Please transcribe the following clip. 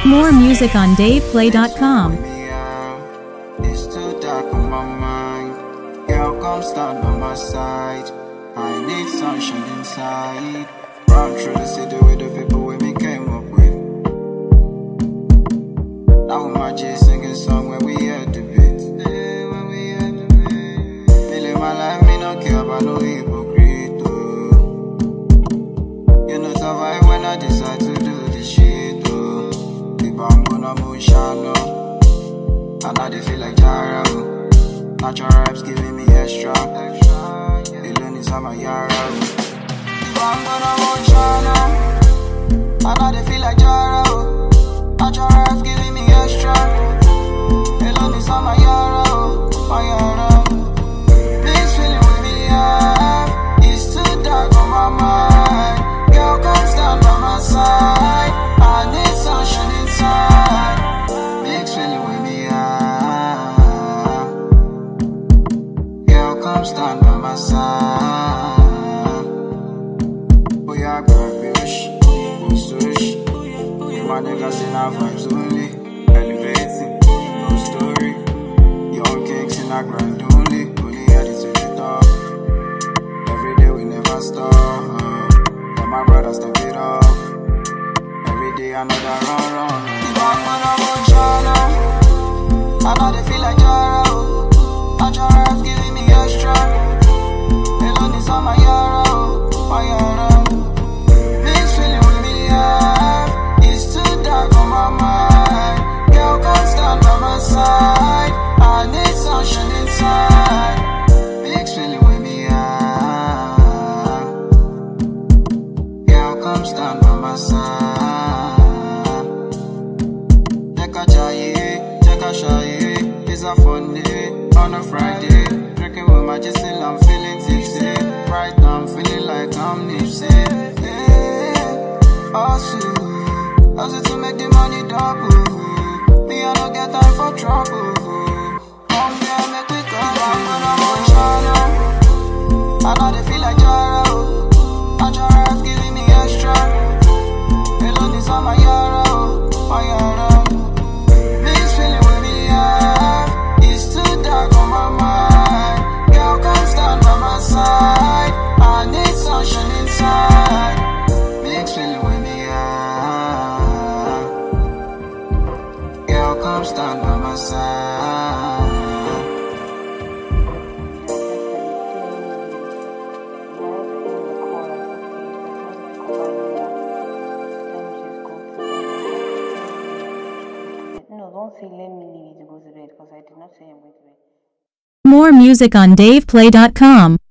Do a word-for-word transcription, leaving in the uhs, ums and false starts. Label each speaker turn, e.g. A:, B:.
A: More music on dave play dot com.
B: It's too dark on my mind. Girl, come stand by my side. I need sunshine inside. Run through the city with the people we me came up with. Now my J singing song when we had the beat. When we had the beat. Feeling my life, me no care about no hypocrite. Oh. You know survive when I decide to do this shit. Oh. I'm gonna move shallow. And now they feel like Jara. Natural raps giving me extra. Alone inside my yara. I'm gonna move shallow. And now they feel like Jara. Natural raps giving me extra. Alone inside my yara. My yara. This feeling with me up. It's too dark on my mind. Girl, come stand by my side. I need sunshine inside. Mix feeling with me up. Girl, come stand by my side. We are garbage, we switch. We my niggas in our vibes only. Elevating, no story. Young kings in our grind only. Only headed to the top. Every day we never stop. And my brothers step it up. Every day another run, run. I'm gonna run, Jana. I know they feel like Jara. Natural raps giving me extra. Alone is on my yara, my yara. This feeling with me up. It's too dark on my mind. Girl, come stand by my side. I need sunshine inside. Mix feeling with me up. Girl, come stand by my side. It's a fun day on a Friday. Drinking with my Giselle, I'm feeling tipsy. Right now I'm feeling like I'm Nipsey. Yeah, hustle, hustle to make the money double. Me I don't get time for trouble. Come here, make me come. I'm gonna watch Jara. I know they feel like Jara. Natural raps giving me extra. Alone is on my yara, my yara. I need sunshine inside. Mix feeling with me up. Girl, come stand by my side.
C: No, don't say let me leave you to go to bed because I did not say I'm going to bed.
A: More music on dave play dot com.